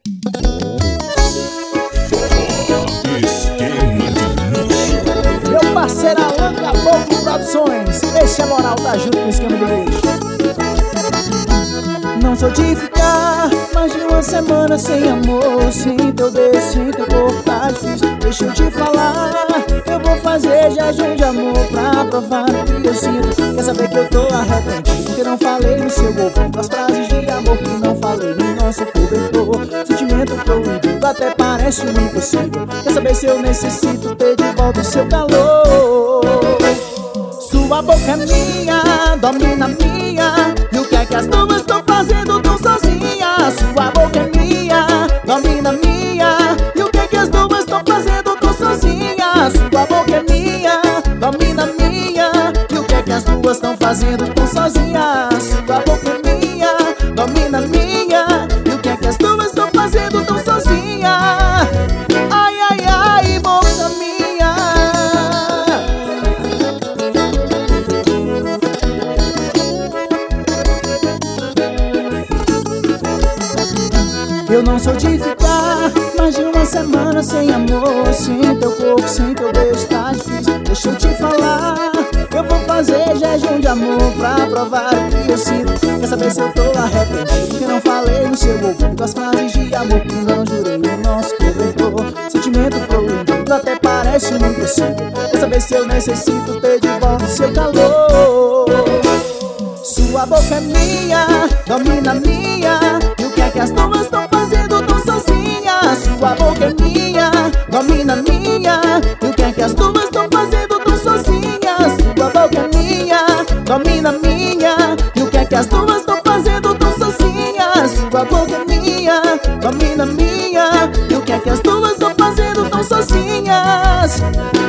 Meu parceiro Alan Caboclo Produções, esse é moral, tá junto com o esquema de luxo. Não sou de ficar mais de uma semana sem amor, sem teu beijo, sem teu corpo, tá difícil. Deixa eu te falar, eu vou fazer jejum de amor pra provar o que eu sinto. Quer saber que eu tô arrependido, porque não falei no seu ouvido as frases de amor que não falei no nosso cobertor. Sentimento proibido até parece um impossível. Quer saber se eu necessito ter de volta o seu calor? Sua boca é minha, domina minha, e o que é que as duas estão fazendo tão sozinhas? Sua boca é minha, domina minha, e o que é que as duas estão fazendo tão sozinhas? Sua boca é minha, domina minha, e o que é que as duas estão fazendo tão sozinhas? Sua boca é minha, domina minha, e o que é que as duas estão fazendo tão sozinhas? Ai, ai, ai, boca minha. Eu não sou de ficar mais de uma semana sem amor, sem teu corpo, sem teu beijo, tá difícil. Deixa eu te falar, eu vou fazer jejum de amor pra provar o que eu sinto. Quer saber se eu tô arrependido, que não falei no seu ouvido as frases de amor que não jurei no nosso cobertor. Sentimento proibido até parece um impossível. Quer saber se eu necessito ter de volta o seu calor? Sua boca é minha, domina minha, e o que é que as duas estão fazendo tão sozinhas? Sua boca é minha, domina minha, e o que é que as duas estão fazendo tão sozinhas? Sua boca é minha, domina minha, e o que é que as duas estão fazendo tão sozinhas? Sua boca é minha, domina minha, e o que é que as duas estão fazendo tão sozinhas?